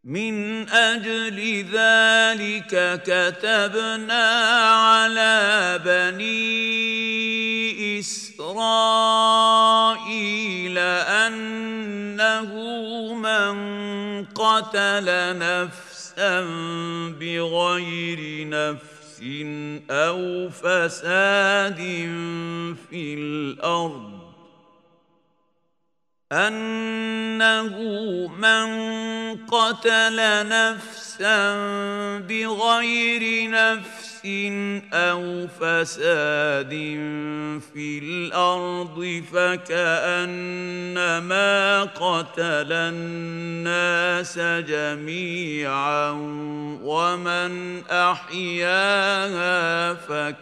من أجل ذلك كتبنا على بني إسرائيل أنه من قتل نفسا بغير نفس أو فساد في الأرض أنه من قتل نفسا بغير نفس أو فساد في الأرض فكأنما قتل الناس جميعا ومن أحياها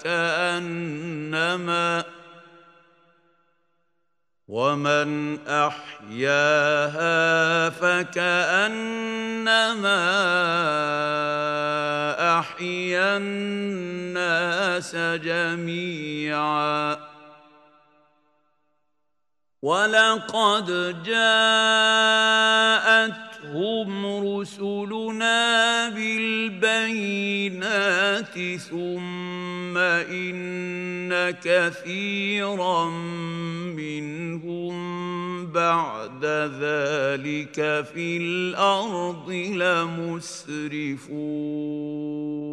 فكأنما أحيا الناس جميعا ولقد جاءتهم رسلنا بالبينات ثم إن كثيرا منهم بعد ذلك في الأرض لمسرفون